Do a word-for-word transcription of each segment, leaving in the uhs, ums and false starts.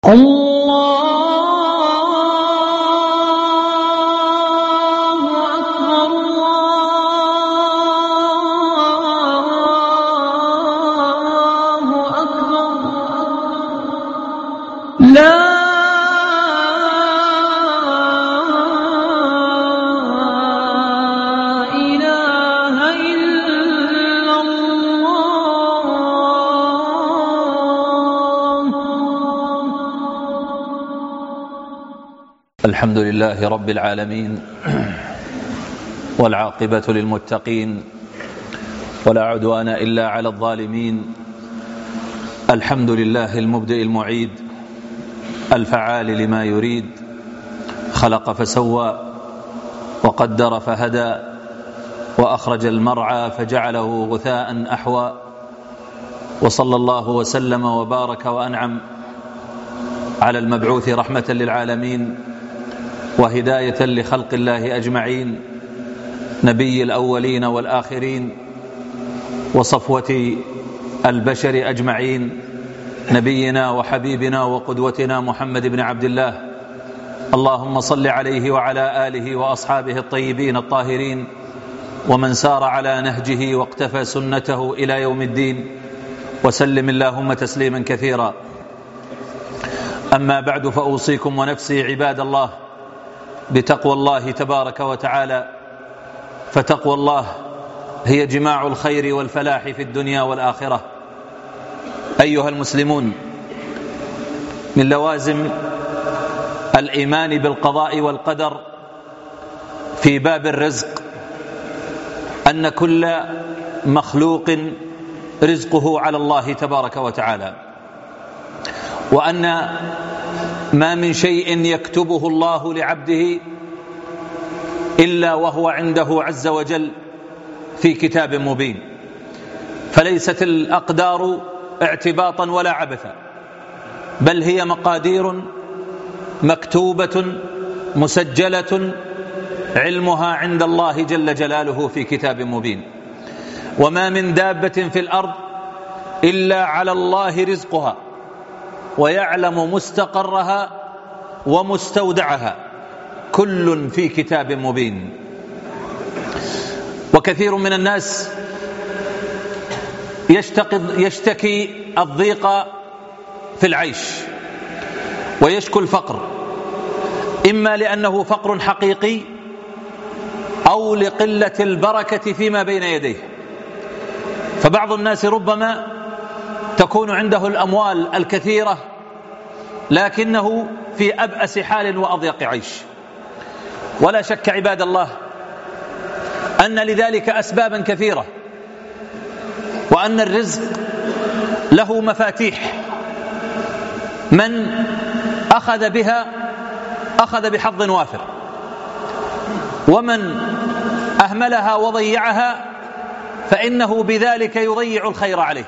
الله أكبر الله أكبر لا إله إلا الله. الحمد لله رب العالمين، والعاقبة للمتقين، ولا عدوان إلا على الظالمين. الحمد لله المبدئ المعيد الفعال لما يريد، خلق فسوى وقدر فهدى وأخرج المرعى فجعله غثاء أحوى، وصلى الله وسلم وبارك وأنعم على المبعوث رحمة للعالمين وهداية لخلق الله أجمعين، نبي الأولين والآخرين وصفوة البشر أجمعين، نبينا وحبيبنا وقدوتنا محمد بن عبد الله. اللهم صل عليه وعلى آله وأصحابه الطيبين الطاهرين، ومن سار على نهجه واقتفى سنته إلى يوم الدين، وسلم اللهم تسليما كثيرا. أما بعد، فأوصيكم ونفسي عباد الله بتقوى الله تبارك وتعالى، فتقوى الله هي جماع الخير والفلاح في الدنيا والآخرة. أيها المسلمون، من لوازم الإيمان بالقضاء والقدر في باب الرزق أن كل مخلوق رزقه على الله تبارك وتعالى، وأن ما من شيء يكتبه الله لعبده إلا وهو عنده عز وجل في كتاب مبين. فليست الأقدار اعتباطا ولا عبثا، بل هي مقادير مكتوبة مسجلة، علمها عند الله جل جلاله في كتاب مبين. وما من دابة في الأرض إلا على الله رزقها، ويعلم مستقرها ومستودعها، كل في كتاب مبين. وكثير من الناس يشتكي الضيق في العيش ويشكو الفقر، إما لأنه فقر حقيقي أو لقلة البركة فيما بين يديه. فبعض الناس ربما تكون عنده الأموال الكثيرة لكنه في أبأس حال وأضيق عيش. ولا شك عباد الله أن لذلك أسبابا كثيرة، وأن الرزق له مفاتيح، من أخذ بها أخذ بحظ وافر، ومن أهملها وضيعها فإنه بذلك يضيع الخير عليه.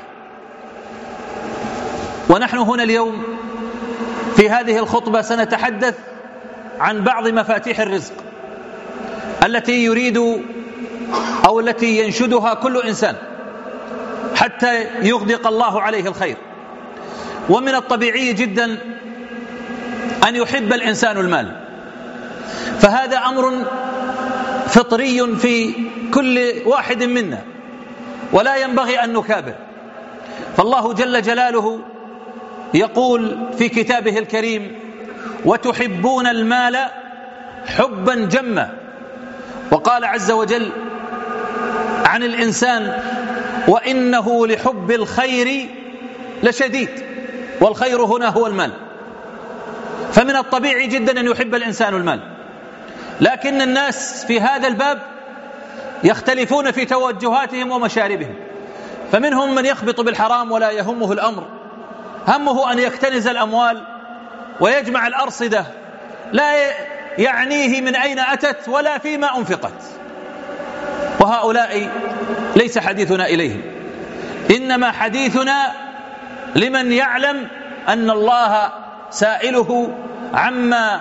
ونحن هنا اليوم في هذه الخطبة سنتحدث عن بعض مفاتيح الرزق التي يريد أو التي ينشدها كل إنسان حتى يغدق الله عليه الخير. ومن الطبيعي جدا أن يحب الإنسان المال، فهذا أمر فطري في كل واحد منا، ولا ينبغي أن نكابر. فالله جل جلاله يقول في كتابه الكريم: وتحبون المال حبا جما. وقال عز وجل عن الإنسان: وإنه لحب الخير لشديد. والخير هنا هو المال. فمن الطبيعي جدا أن يحب الإنسان المال، لكن الناس في هذا الباب يختلفون في توجهاتهم ومشاربهم. فمنهم من يخبط بالحرام ولا يهمه الأمر، همه أن يكتنز الأموال ويجمع الأرصدة، لا يعنيه من أين أتت ولا فيما أنفقت. وهؤلاء ليس حديثنا إليهم، إنما حديثنا لمن يعلم أن الله سائله عما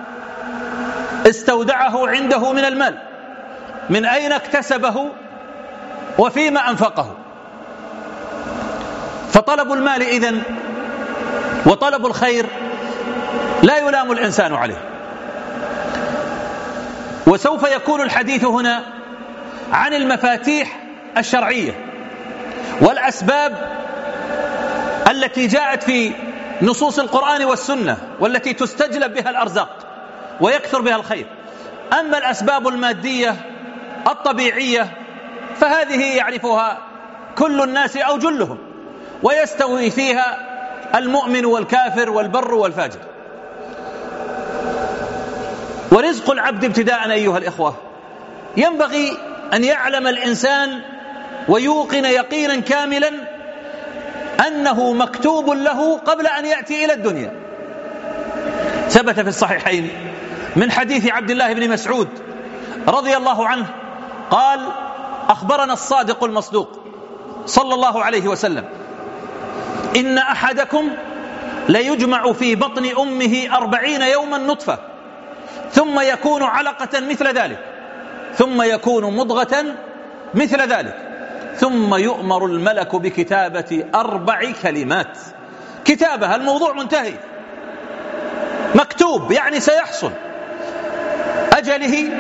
استودعه عنده من المال، من أين اكتسبه وفيما أنفقه. فطلب المال إذن وطلب الخير لا يلام الإنسان عليه. وسوف يكون الحديث هنا عن المفاتيح الشرعية والأسباب التي جاءت في نصوص القرآن والسنة والتي تستجلب بها الأرزاق ويكثر بها الخير. أما الأسباب المادية الطبيعية فهذه يعرفها كل الناس أو جلهم، ويستوي فيها المؤمن والكافر والبر والفاجر. ورزق العبد ابتداء أيها الإخوة ينبغي أن يعلم الإنسان ويوقن يقينا كاملا أنه مكتوب له قبل أن يأتي إلى الدنيا. ثبت في الصحيحين من حديث عبد الله بن مسعود رضي الله عنه قال: أخبرنا الصادق المصدوق صلى الله عليه وسلم: إن أحدكم ليجمع في بطن أمه أربعين يوما نطفة، ثم يكون علقة مثل ذلك، ثم يكون مضغة مثل ذلك، ثم يؤمر الملك بكتابة أربع كلمات. كتابة، الموضوع منتهي، مكتوب يعني سيحصل: أجله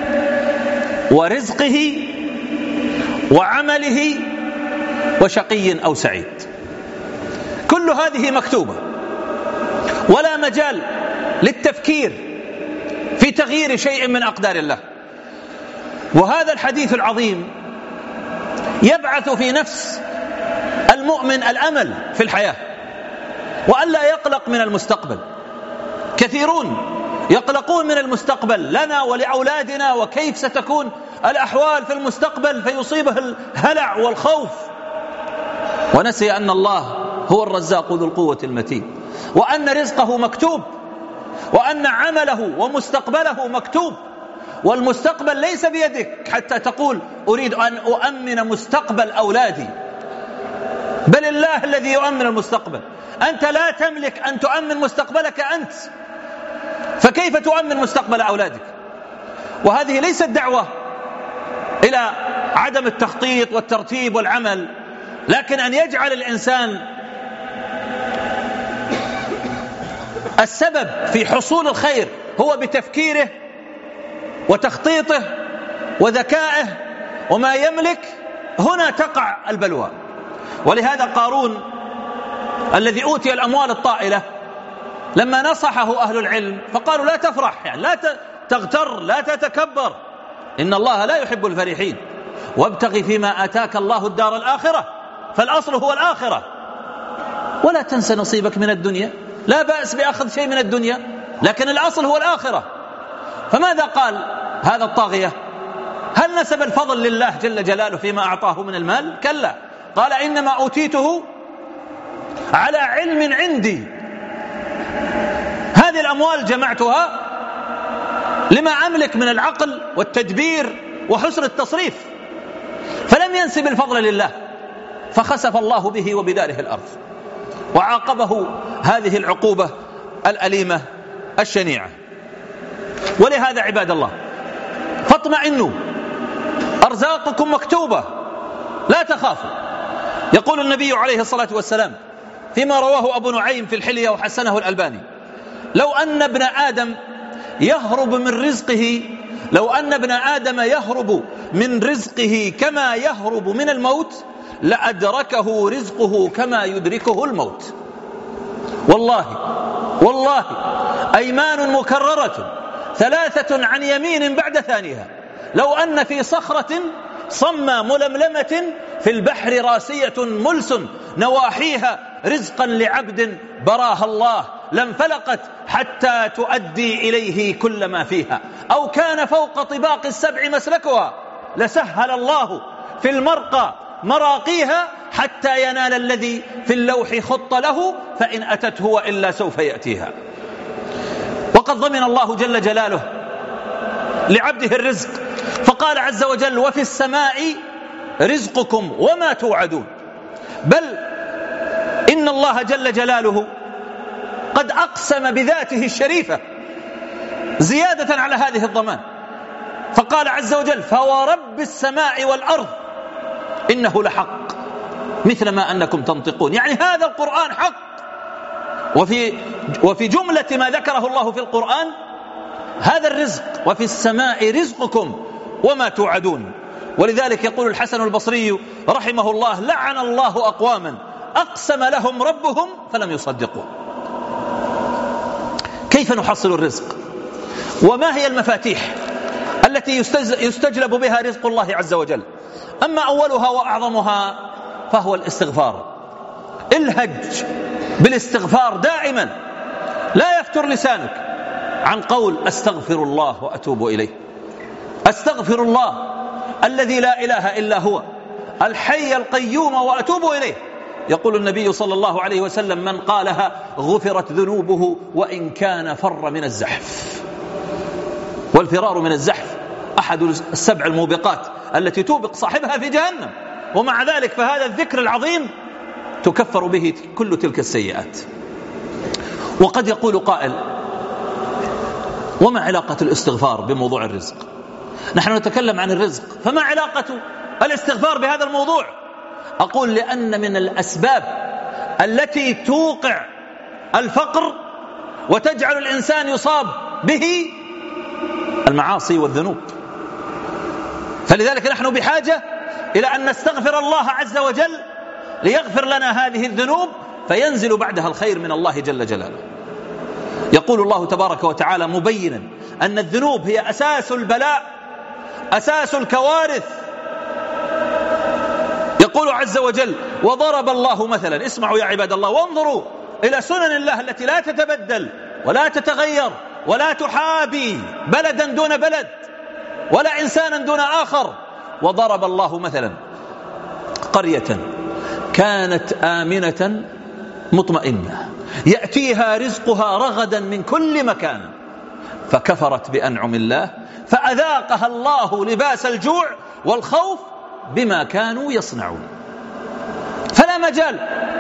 ورزقه وعمله وشقي أو سعيد. كل هذه مكتوبة، ولا مجال للتفكير في تغيير شيء من أقدار الله. وهذا الحديث العظيم يبعث في نفس المؤمن الأمل في الحياة، وأن لا يقلق من المستقبل. كثيرون يقلقون من المستقبل لنا ولأولادنا، وكيف ستكون الأحوال في المستقبل، فيصيبه الهلع والخوف، ونسي أن الله هو الرزاق ذو القوة المتين، وأن رزقه مكتوب، وأن عمله ومستقبله مكتوب. والمستقبل ليس بيدك حتى تقول أريد أن أؤمن مستقبل أولادي، بل الله الذي يؤمن المستقبل. أنت لا تملك أن تؤمن مستقبلك أنت، فكيف تؤمن مستقبل أولادك؟ وهذه ليست دعوة إلى عدم التخطيط والترتيب والعمل، لكن أن يجعل الإنسان السبب في حصول الخير هو بتفكيره وتخطيطه وذكائه وما يملك. هنا تقع البلوى. ولهذا قارون الذي أوتي الأموال الطائلة لما نصحه أهل العلم فقالوا: لا تفرح، يعني لا تغتر، لا تتكبر، إن الله لا يحب الفرحين، وابتغ فيما آتاك الله الدار الآخرة، فالأصل هو الآخرة، ولا تنس نصيبك من الدنيا. لا بأس بأخذ شيء من الدنيا، لكن الأصل هو الآخرة. فماذا قال هذا الطاغية؟ هل نسب الفضل لله جل جلاله فيما أعطاه من المال؟ كلا، قال: إنما أوتيته على علم عندي. هذه الأموال جمعتها لما أملك من العقل والتدبير وحسن التصريف. فلم ينسب الفضل لله، فخسف الله به وبداره الأرض، وعاقبه هذه العقوبة الأليمة الشنيعة. ولهذا عباد الله فاطمئنوا، أرزاقكم مكتوبة، لا تخافوا. يقول النبي عليه الصلاة والسلام فيما رواه أبو نعيم في الحلية وحسنه الألباني: لو أن ابن آدم يهرب من رزقه لو أن ابن آدم يهرب من رزقه كما يهرب من الموت لأدركه رزقه كما يدركه الموت. والله والله أيمان مكررة ثلاثة عن يمين بعد ثانيها، لو أن في صخرة صمى ململمة في البحر راسية ملس نواحيها رزقا لعبد براها الله لانفلقت حتى تؤدي إليه كل ما فيها، أو كان فوق طباق السبع مسلكها لسهل الله في المرقى مراقيها حتى ينال الذي في اللوح خط له فإن أتته وإلا سوف يأتيها. وقد ضمن الله جل جلاله لعبده الرزق، فقال عز وجل: وفي السماء رزقكم وما توعدون. بل إن الله جل جلاله قد أقسم بذاته الشريفة زيادة على هذه الضمان، فقال عز وجل: فورب السماء والأرض إنه لحق مثل ما أنكم تنطقون. يعني هذا القرآن حق، وفي, وفي جملة ما ذكره الله في القرآن هذا الرزق، وفي السماء رزقكم وما توعدون. ولذلك يقول الحسن البصري رحمه الله: لعن الله أقواما أقسم لهم ربهم فلم يصدقوا. كيف نحصل الرزق؟ وما هي المفاتيح التي يستجلب بها رزق الله عز وجل؟ أما أولها وأعظمها فهو الاستغفار. الهج بالاستغفار دائما، لا يفتر لسانك عن قول أستغفر الله وأتوب إليه. أستغفر الله الذي لا إله إلا هو الحي القيوم وأتوب إليه. يقول النبي صلى الله عليه وسلم: من قالها غفرت ذنوبه وإن كان فر من الزحف. والفرار من الزحف أحد السبع الموبقات التي توبق صاحبها في جهنم، ومع ذلك فهذا الذكر العظيم تكفر به كل تلك السيئات. وقد يقول قائل: وما علاقة الاستغفار بموضوع الرزق؟ نحن نتكلم عن الرزق، فما علاقة الاستغفار بهذا الموضوع؟ أقول: لأن من الأسباب التي توقع الفقر وتجعل الإنسان يصاب به المعاصي والذنوب. فلذلك نحن بحاجة إلى أن نستغفر الله عز وجل ليغفر لنا هذه الذنوب، فينزل بعدها الخير من الله جل جلاله. يقول الله تبارك وتعالى مبينا أن الذنوب هي أساس البلاء، أساس الكوارث. يقول عز وجل: وضرب الله مثلا، اسمعوا يا عباد الله وانظروا إلى سنن الله التي لا تتبدل ولا تتغير ولا تحابي بلدا دون بلد ولا إنسانا دون آخر. وضرب الله مثلا قرية كانت آمنة مطمئنة يأتيها رزقها رغدا من كل مكان فكفرت بأنعم الله فأذاقها الله لباس الجوع والخوف بما كانوا يصنعون. فلا مجال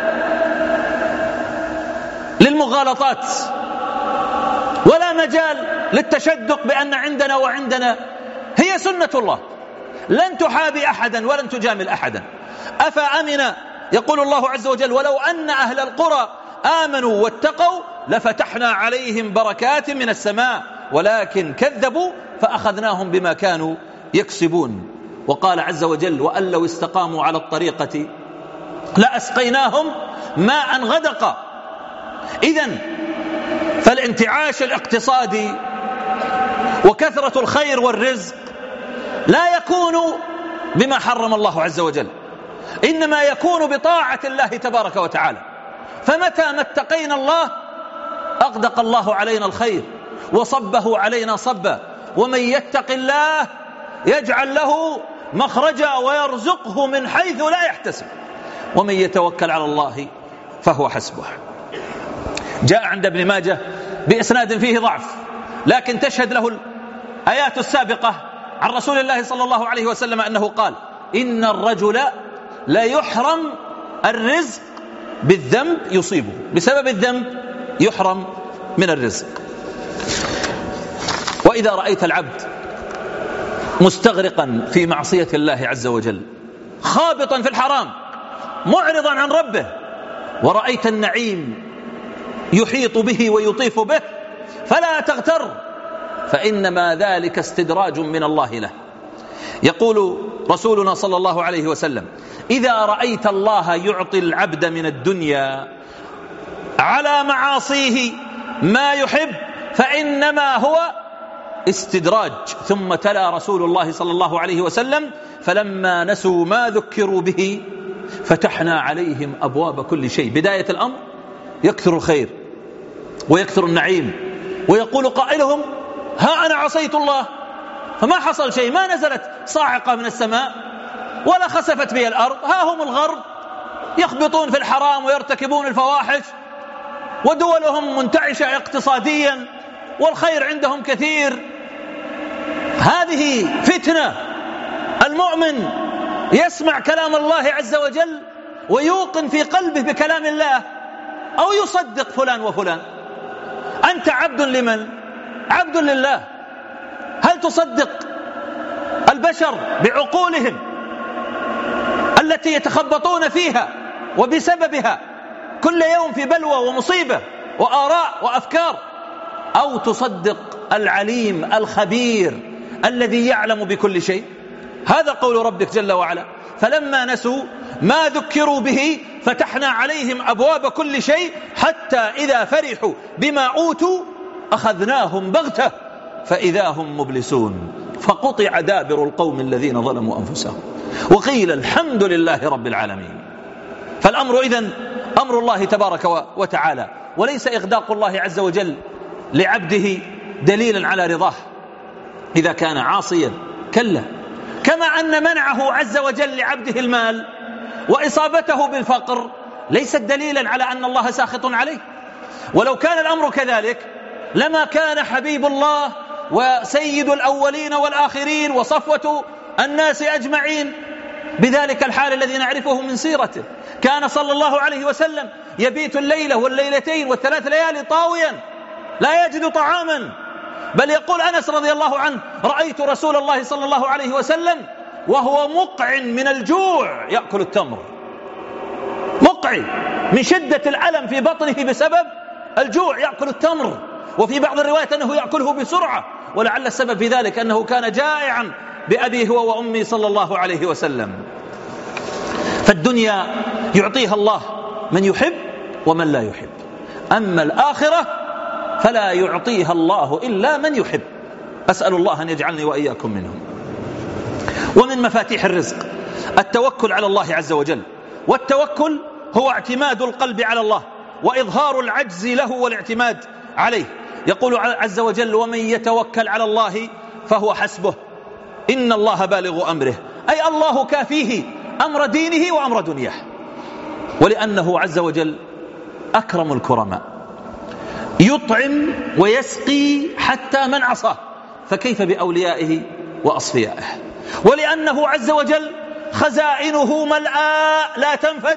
للمغالطات ولا مجال للتشدق بأن عندنا وعندنا، هي سنة الله لن تحابي أحدا ولن تجامل أحدا. أفأمن، يقول الله عز وجل: ولو أن أهل القرى آمنوا واتقوا لفتحنا عليهم بركات من السماء ولكن كذبوا فأخذناهم بما كانوا يكسبون. وقال عز وجل: وأن لو استقاموا على الطريقة لأسقيناهم ماء غدقا. إذن فالانتعاش الاقتصادي وكثرة الخير والرزق لا يكون بما حرم الله عز وجل، إنما يكون بطاعة الله تبارك وتعالى. فمتى ما اتقينا الله أغدق الله علينا الخير وصبه علينا صبا. ومن يتق الله يجعل له مخرجا ويرزقه من حيث لا يحتسب ومن يتوكل على الله فهو حسبه. جاء عند ابن ماجه بإسناد فيه ضعف لكن تشهد له الآيات السابقة عن رسول الله صلى الله عليه وسلم أنه قال: إن الرجل لا يحرم الرزق بالذنب يصيبه، بسبب الذنب يحرم من الرزق. وإذا رأيت العبد مستغرقا في معصية الله عز وجل خابطا في الحرام معرضا عن ربه، ورأيت النعيم يحيط به ويطيف به، فلا تغتر، فإنما ذلك استدراج من الله له. يقول رسولنا صلى الله عليه وسلم: إذا رأيت الله يعطي العبد من الدنيا على معاصيه ما يحب فإنما هو استدراج. ثم تلا رسول الله صلى الله عليه وسلم: فلما نسوا ما ذكروا به فتحنا عليهم أبواب كل شيء. بداية الأمر يكثر الخير ويكثر النعيم ويقول قائلهم: ها أنا عصيت الله فما حصل شيء، ما نزلت صاعقة من السماء ولا خسفت بي الأرض، ها هم الغرب يخبطون في الحرام ويرتكبون الفواحش ودولهم منتعشة اقتصاديا والخير عندهم كثير. هذه فتنة. المؤمن يسمع كلام الله عز وجل ويوقن في قلبه بكلام الله أو يصدق فلان وفلان. أنت عبد لمن؟ عبد لله. هل تصدق البشر بعقولهم التي يتخبطون فيها وبسببها كل يوم في بلوى ومصيبة وآراء وأفكار، أو تصدق العليم الخبير الذي يعلم بكل شيء؟ هذا قول ربك جل وعلا: فلما نسوا ما ذكروا به فتحنا عليهم أبواب كل شيء حتى إذا فرحوا بما أوتوا أخذناهم بغتة فإذا هم مبلسون فقطع دابر القوم الذين ظلموا أنفسهم وقيل الحمد لله رب العالمين. فالأمر إذن أمر الله تبارك وتعالى، وليس إغداق الله عز وجل لعبده دليلا على رضاه إذا كان عاصيا، كلا. كما أن منعه عز وجل لعبده المال وإصابته بالفقر ليس دليلا على أن الله ساخط عليه. ولو كان الأمر كذلك لما كان حبيب الله وسيد الأولين والآخرين وصفوة الناس أجمعين بذلك الحال الذي نعرفه من سيرته. كان صلى الله عليه وسلم يبيت الليلة والليلتين والثلاث ليالي طاويا لا يجد طعاما، بل يقول أنس رضي الله عنه: رأيت رسول الله صلى الله عليه وسلم وهو مقع من الجوع يأكل التمر، مقع من شدة الألم في بطنه بسبب الجوع يأكل التمر. وفي بعض الروايات أنه يأكله بسرعة، ولعل السبب في ذلك أنه كان جائعا بأبيه هو وأمي صلى الله عليه وسلم. فالدنيا يعطيها الله من يحب ومن لا يحب، أما الآخرة فلا يعطيها الله إلا من يحب. أسأل الله أن يجعلني وإياكم منهم. ومن مفاتيح الرزق التوكل على الله عز وجل، والتوكل هو اعتماد القلب على الله وإظهار العجز له والاعتماد عليه. يقول عز وجل: ومن يتوكل على الله فهو حسبه إن الله بالغ أمره، أي الله كافيه أمر دينه وأمر دنياه. ولأنه عز وجل أكرم الكرماء، يطعم ويسقي حتى من عصاه، فكيف بأوليائه وأصفيائه؟ ولأنه عز وجل خزائنه ملآ لا تنفد،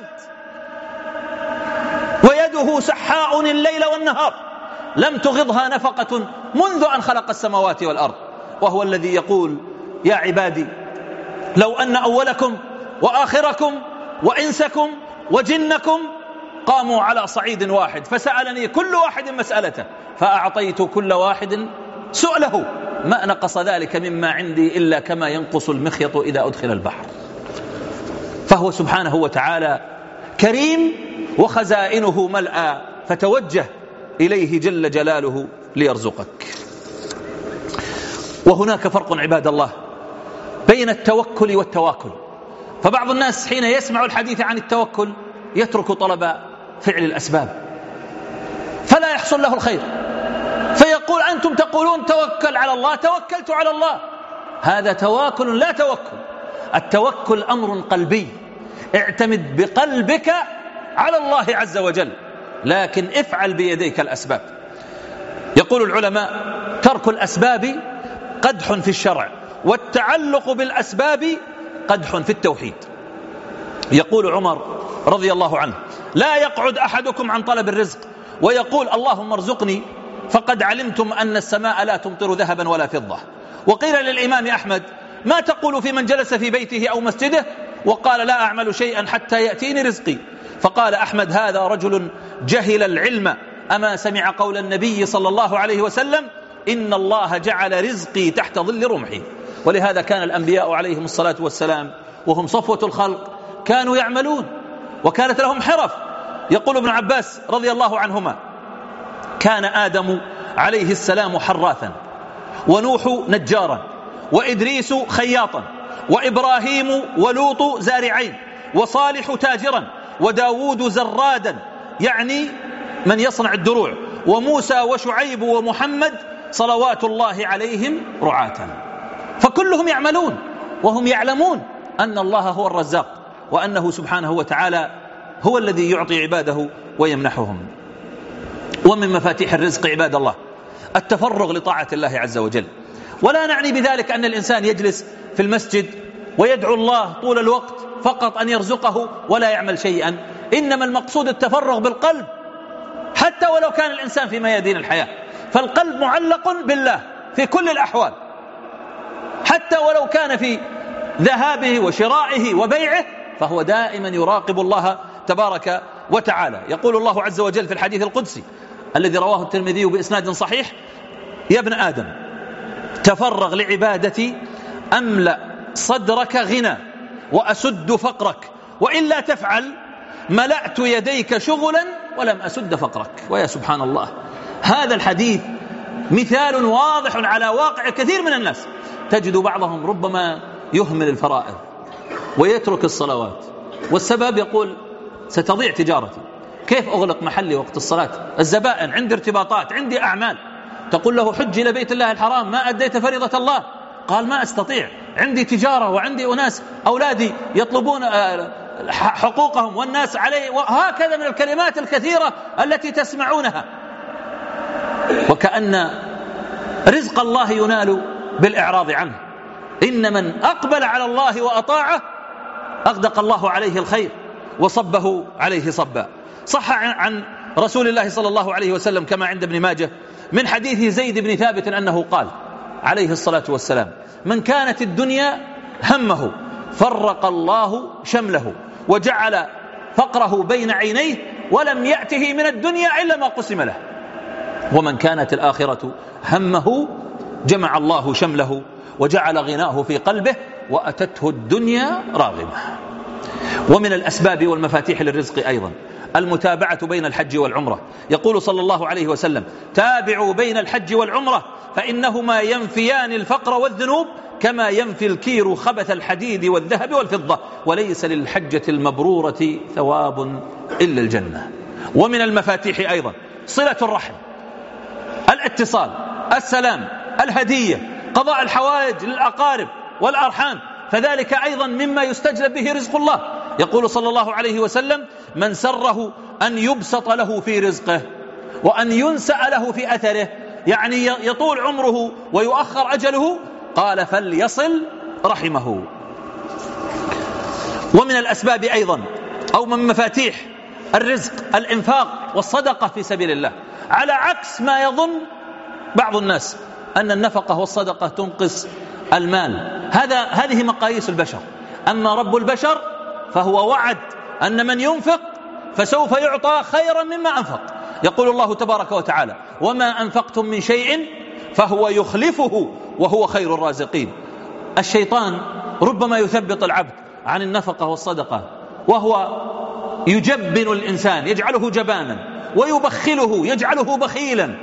ويده سحاء الليل والنهار لم تغضها نفقة منذ أن خلق السماوات والأرض. وهو الذي يقول: يا عبادي لو أن أولكم وآخركم وإنسكم وجنكم قاموا على صعيد واحد فسألني كل واحد مسألته فأعطيت كل واحد سؤله ما نقص ذلك مما عندي إلا كما ينقص المخيط إذا أدخل البحر. فهو سبحانه وتعالى كريم وخزائنه ملأى، فتوجه إليه جل جلاله ليرزقك. وهناك فرق عباد الله بين التوكل والتواكل. فبعض الناس حين يسمع الحديث عن التوكل يترك طلب فعل الأسباب فلا يحصل له الخير، فيقول: أنتم تقولون توكل على الله، توكلت على الله. هذا تواكل لا توكل. التوكل أمر قلبي، اعتمد بقلبك على الله عز وجل، لكن افعل بيديك الأسباب. يقول العلماء: ترك الأسباب قدح في الشرع، والتعلق بالأسباب قدح في التوحيد. يقول عمر رضي الله عنه: لا يقعد أحدكم عن طلب الرزق ويقول اللهم ارزقني فقد علمتم أن السماء لا تمطر ذهبا ولا فضة. وقيل للإمام أحمد: ما تقول في من جلس في بيته أو مسجده وقال لا أعمل شيئا حتى يأتيني رزقي؟ فقال أحمد: هذا رجل جهل العلم، أما سمع قول النبي صلى الله عليه وسلم: إن الله جعل رزقي تحت ظل رمحي. ولهذا كان الأنبياء عليهم الصلاة والسلام وهم صفوة الخلق كانوا يعملون وكانت لهم حرف. يقول ابن عباس رضي الله عنهما: كان آدم عليه السلام حراثا، ونوح نجارا، وإدريس خياطا، وإبراهيم ولوط زارعين، وصالح تاجرا، وداود زرادا يعني من يصنع الدروع، وموسى وشعيب ومحمد صلوات الله عليهم رعاة. فكلهم يعملون وهم يعلمون أن الله هو الرزاق، وأنه سبحانه وتعالى هو الذي يعطي عباده ويمنحهم. ومن مفاتيح الرزق عباد الله التفرغ لطاعة الله عز وجل. ولا نعني بذلك أن الإنسان يجلس في المسجد ويدعو الله طول الوقت فقط أن يرزقه ولا يعمل شيئا، إنما المقصود التفرغ بالقلب، حتى ولو كان الإنسان في ميادين الحياة، فالقلب معلق بالله في كل الأحوال، حتى ولو كان في ذهابه وشرائه وبيعه فهو دائما يراقب الله تبارك وتعالى. يقول الله عز وجل في الحديث القدسي: الذي رواه الترمذي بإسناد صحيح: يا ابن آدم تفرغ لعبادتي أملأ صدرك غنى وأسد فقرك، وإلا تفعل ملأت يديك شغلا ولم أسد فقرك. ويا سبحان الله، هذا الحديث مثال واضح على واقع كثير من الناس. تجد بعضهم ربما يهمل الفرائض ويترك الصلوات، والسبب يقول ستضيع تجارتي، كيف أغلق محلي وقت الصلاة؟ الزبائن، عندي ارتباطات، عندي أعمال. تقول له حج إلى بيت الله الحرام، ما أديت فريضة الله، قال ما أستطيع، عندي تجارة وعندي أناس أولادي يطلبون حقوقهم والناس علي، وهكذا من الكلمات الكثيرة التي تسمعونها. وكأن رزق الله ينال بالإعراض عنه. إن من أقبل على الله وأطاعه أغدق الله عليه الخير وصبه عليه صبا. صح عن رسول الله صلى الله عليه وسلم كما عند ابن ماجه من حديث زيد بن ثابت أنه قال عليه الصلاة والسلام: من كانت الدنيا همه فرق الله شمله وجعل فقره بين عينيه ولم يأته من الدنيا إلا ما قسم له، ومن كانت الآخرة همه جمع الله شمله وجعل غناه في قلبه وأتته الدنيا راغمة. ومن الأسباب والمفاتيح للرزق أيضا المتابعة بين الحج والعمرة. يقول صلى الله عليه وسلم: تابعوا بين الحج والعمرة فإنهما ينفيان الفقر والذنوب كما ينفي الكير خبث الحديد والذهب والفضة، وليس للحجة المبرورة ثواب إلا الجنة. ومن المفاتيح أيضا صلة الرحم، الاتصال، السلام، الهدية، قضاء الحوائج للأقارب والأرحام، فذلك أيضا مما يستجلب به رزق الله. يقول صلى الله عليه وسلم: من سره أن يبسط له في رزقه وأن ينسأ له في أثره، يعني يطول عمره ويؤخر أجله، قال فليصل رحمه. ومن الأسباب أيضا أو من مفاتيح الرزق الإنفاق والصدقة في سبيل الله، على عكس ما يظن بعض الناس أن النفقة والصدقة تنقص المال. هذا هذه مقاييس البشر، أما رب البشر فهو وعد أن من ينفق فسوف يعطى خيرا مما أنفق. يقول الله تبارك وتعالى: وما أنفقتم من شيء فهو يخلفه وهو خير الرازقين. الشيطان ربما يثبط العبد عن النفقة والصدقة وهو يجبن الإنسان، يجعله جبانا، ويبخله، يجعله بخيلا.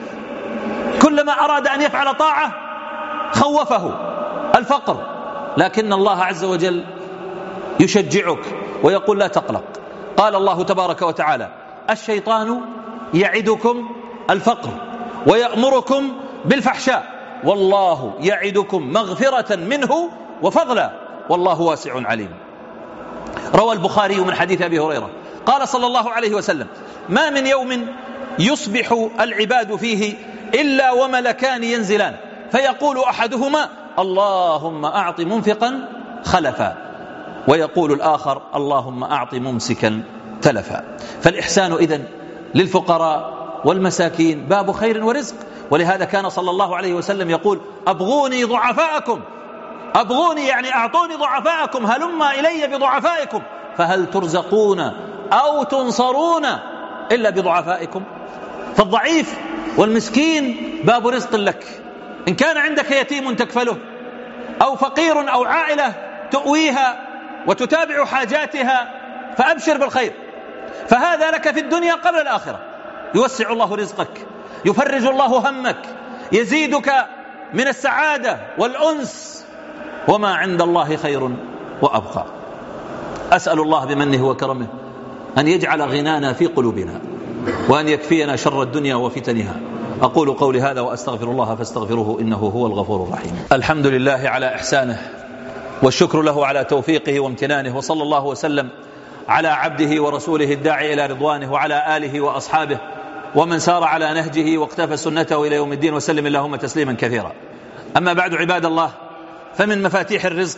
كلما أراد أن يفعل طاعة خوفه الفقر، لكن الله عز وجل يشجعك ويقول: لا تقلق. قال الله تبارك وتعالى: الشيطان يعدكم الفقر ويأمركم بالفحشاء والله يعدكم مغفرة منه وفضلا والله واسع عليم. روى البخاري من حديث أبي هريرة قال صلى الله عليه وسلم: ما من يوم يصبح العباد فيه إلا وملكان ينزلان فيقول أحدهما: اللهم أعط منفقا خلفا، ويقول الآخر: اللهم أعط ممسكا تلفا. فالإحسان إذن للفقراء والمساكين باب خير ورزق. ولهذا كان صلى الله عليه وسلم يقول: أبغوني ضعفاءكم، أبغوني يعني أعطوني ضعفاءكم، هلما إلي بضعفائكم فهل ترزقون أو تنصرون إلا بضعفائكم. فالضعيف والمسكين باب رزق لك، إن كان عندك يتيم تكفله أو فقير أو عائلة تؤويها وتتابع حاجاتها فأبشر بالخير، فهذا لك في الدنيا قبل الآخرة. يوسع الله رزقك، يفرج الله همك، يزيدك من السعادة والأنس، وما عند الله خير وأبقى. أسأل الله بمنه وكرمه أن يجعل غنانا في قلوبنا وأن يكفينا شر الدنيا وفتنها. أقول قولي هذا وأستغفر الله فاستغفروه إنه هو الغفور الرحيم. الحمد لله على إحسانه والشكر له على توفيقه وامتنانه، وصلى الله وسلم على عبده ورسوله الداعي إلى رضوانه وعلى آله وأصحابه ومن سار على نهجه واقتفى سنته إلى يوم الدين، وسلم اللهم تسليما كثيرا. أما بعد عباد الله، فمن مفاتيح الرزق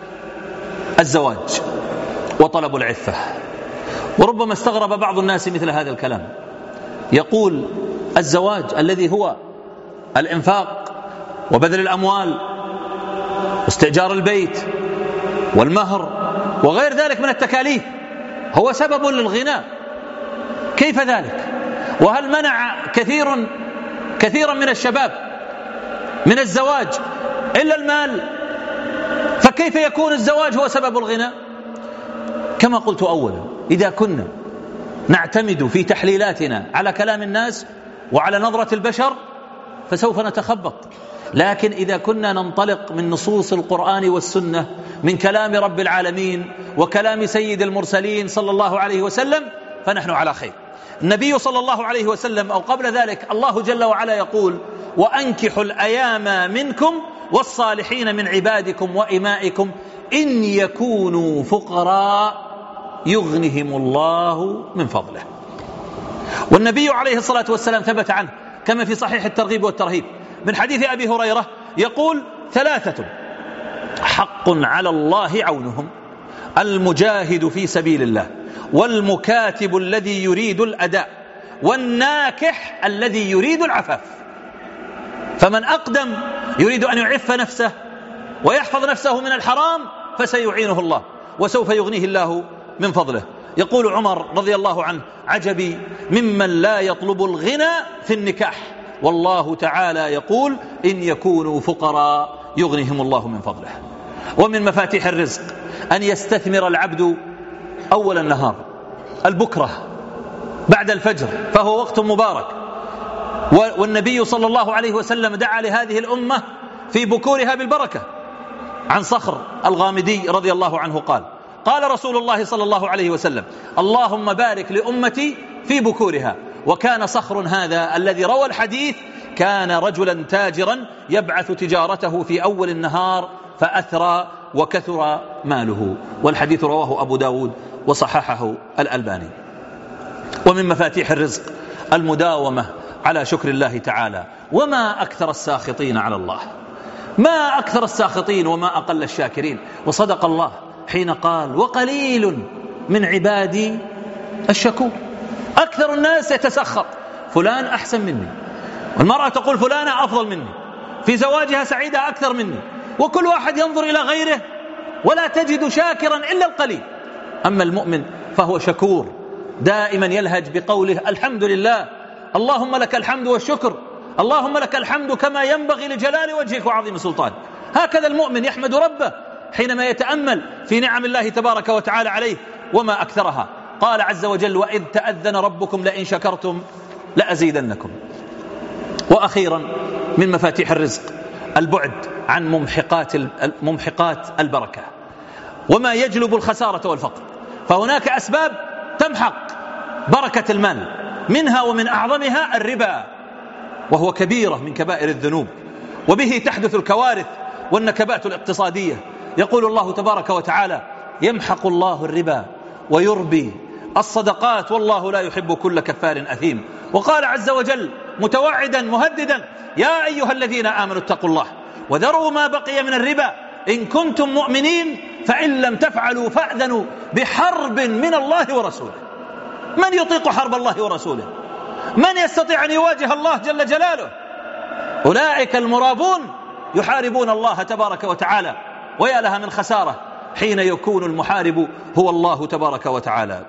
الزواج وطلب العفة. وربما استغرب بعض الناس مثل هذا الكلام، يقول: الزواج الذي هو الإنفاق وبذل الأموال واستئجار البيت والمهر وغير ذلك من التكاليف هو سبب للغنى، كيف ذلك؟ وهل منع كثير كثيرا من الشباب من الزواج إلا المال؟ فكيف يكون الزواج هو سبب الغنى؟ كما قلت أولا، إذا كنا نعتمد في تحليلاتنا على كلام الناس وعلى نظرة البشر فسوف نتخبط، لكن إذا كنا ننطلق من نصوص القرآن والسنة، من كلام رب العالمين وكلام سيد المرسلين صلى الله عليه وسلم، فنحن على خير. النبي صلى الله عليه وسلم أو قبل ذلك الله جل وعلا يقول: وأنكحوا الأيام منكم والصالحين من عبادكم وإمائكم إن يكونوا فقراء يغنهم الله من فضله. والنبي عليه الصلاة والسلام ثبت عنه كما في صحيح الترغيب والترهيب من حديث أبي هريرة يقول: ثلاثة حق على الله عونهم: المجاهد في سبيل الله، والمكاتب الذي يريد الأداء، والناكح الذي يريد العفاف. فمن أقدم يريد أن يعف نفسه ويحفظ نفسه من الحرام فسيعينه الله وسوف يغنيه الله من فضله. يقول عمر رضي الله عنه: عجبي ممن لا يطلب الغنى في النكاح، والله تعالى يقول: إن يكونوا فقراء يغنيهم الله من فضله. ومن مفاتيح الرزق أن يستثمر العبد أول النهار، البكرة بعد الفجر، فهو وقت مبارك. والنبي صلى الله عليه وسلم دعا لهذه الأمة في بكورها بالبركة. عن صخر الغامدي رضي الله عنه قال: قال رسول الله صلى الله عليه وسلم: اللهم بارك لأمتي في بكورها. وكان صخر هذا الذي روى الحديث كان رجلا تاجرا يبعث تجارته في أول النهار فأثرى وكثر ماله. والحديث رواه أبو داود وصححه الألباني. ومن مفاتيح الرزق المداومة على شكر الله تعالى. وما أكثر الساخطين على الله، ما أكثر الساخطين وما أقل الشاكرين. وصدق الله حين قال: وقليل من عبادي الشكور. أكثر الناس يتسخط: فلان أحسن مني، والمرأة تقول: فلانة أفضل مني، في زواجها سعيدة أكثر مني، وكل واحد ينظر إلى غيره ولا تجد شاكرا إلا القليل. أما المؤمن فهو شكور، دائما يلهج بقوله: الحمد لله، اللهم لك الحمد والشكر، اللهم لك الحمد كما ينبغي لجلال وجهك وعظيم سلطانك. هكذا المؤمن يحمد ربه حينما يتأمل في نعم الله تبارك وتعالى عليه وما أكثرها. قال عز وجل: وإذ تأذن ربكم لئن شكرتم لأزيدنكم. وأخيرا من مفاتيح الرزق البعد عن ممحقات ممحقات البركة وما يجلب الخسارة والفقر. فهناك أسباب تمحق بركة المال، منها ومن أعظمها الربا، وهو كبيرة من كبائر الذنوب، وبه تحدث الكوارث والنكبات الاقتصادية. يقول الله تبارك وتعالى: يمحق الله الربا ويربي الصدقات والله لا يحب كل كفار أثيم. وقال عز وجل متوعدا مهددا: يا أيها الذين آمنوا اتقوا الله وذروا ما بقي من الربا إن كنتم مؤمنين فإن لم تفعلوا فأذنوا بحرب من الله ورسوله. من يطيق حرب الله ورسوله؟ من يستطيع أن يواجه الله جل جلاله؟ أولئك المرابون يحاربون الله تبارك وتعالى، ويا لها من خسارة حين يكون المحارب هو الله تبارك وتعالى.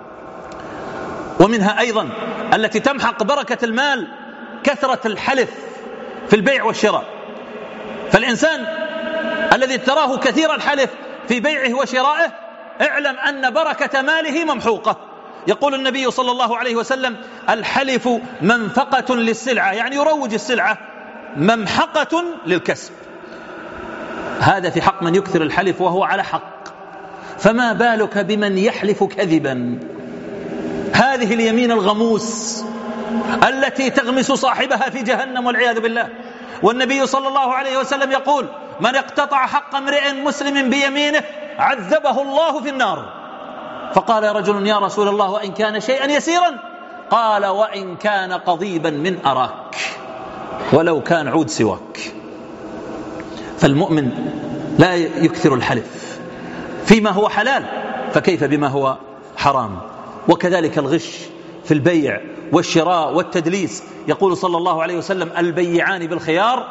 ومنها أيضا التي تمحق بركة المال كثرة الحلف في البيع والشراء. فالإنسان الذي تراه كثير الحلف في بيعه وشرائه اعلم أن بركة ماله ممحوقة. يقول النبي صلى الله عليه وسلم: الحلف منفقة للسلعة، يعني يروج السلعة، ممحقة للكسب. هذا في حق من يكثر الحلف وهو على حق، فما بالك بمن يحلف كذبا؟ هذه اليمين الغموس التي تغمس صاحبها في جهنم والعياذ بالله. والنبي صلى الله عليه وسلم يقول: من اقتطع حق امرئ مسلم بيمينه عذبه الله في النار. فقال رجل: يا رسول الله وإن كان شيئا يسيرا؟ قال: وإن كان قضيبا من أراك ولو كان عود سواك. فالمؤمن لا يكثر الحلف فيما هو حلال، فكيف بما هو حرام؟ وكذلك الغش في البيع والشراء والتدليس. يقول صلى الله عليه وسلم: البيعان بالخيار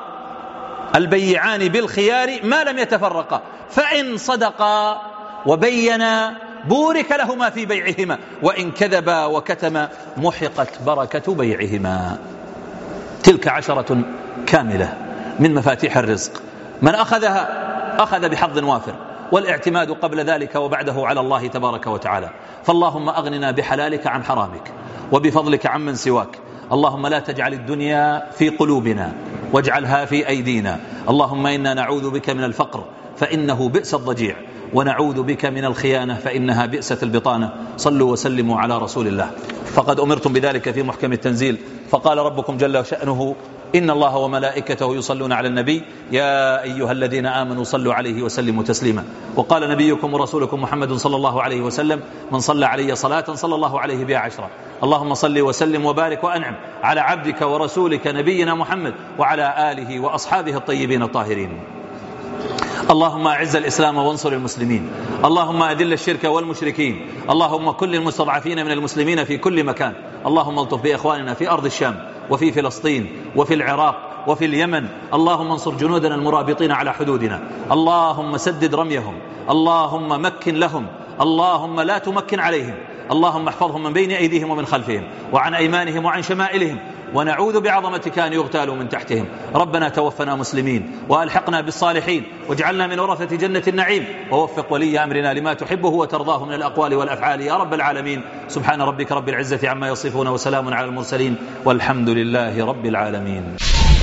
البيعان بالخيار ما لم يتفرقا، فإن صدقا وبينا بورك لهما في بيعهما وإن كذبا وكتما محقت بركة بيعهما. تلك عشرة كاملة من مفاتيح الرزق، من أخذها أخذ بحظ وافر، والاعتماد قبل ذلك وبعده على الله تبارك وتعالى. فاللهم أغننا بحلالك عن حرامك وبفضلك عمن سواك. اللهم لا تجعل الدنيا في قلوبنا واجعلها في أيدينا. اللهم إنا نعوذ بك من الفقر فإنه بئس الضجيع، ونعوذ بك من الخيانة فإنها بئست البطانة. صلوا وسلموا على رسول الله. فقد أمرتم بذلك في محكم التنزيل، فقال ربكم جل شأنه: إن الله وملائكته يصلون على النبي يا أيها الذين آمنوا صلوا عليه وسلموا تسليما. وقال نبيكم ورسولكم محمد صلى الله عليه وسلم: من صلى علي صلاة صلى الله عليه بها عشرة. اللهم صل وسلم وبارك وأنعم على عبدك ورسولك نبينا محمد وعلى آله وأصحابه الطيبين الطاهرين. اللهم أعز الإسلام وانصر المسلمين. اللهم أذل الشرك والمشركين. اللهم كل المستضعفين من المسلمين في كل مكان. اللهم الطف بإخواننا في أرض الشام وفي فلسطين وفي العراق وفي اليمن. اللهم انصر جنودنا المرابطين على حدودنا. اللهم سدد رميهم. اللهم مكن لهم. اللهم لا تمكن عليهم. اللهم احفظهم من بين أيديهم ومن خلفهم وعن أيمانهم وعن شمائلهم، ونعوذ بعظمتك أن يغتالوا من تحتهم. ربنا توفنا مسلمين وألحقنا بالصالحين واجعلنا من ورثة جنة النعيم، ووفق ولي أمرنا لما تحبه وترضاه من الأقوال والأفعال يا رب العالمين. سبحان ربك رب العزة عما يصفون وسلام على المرسلين والحمد لله رب العالمين.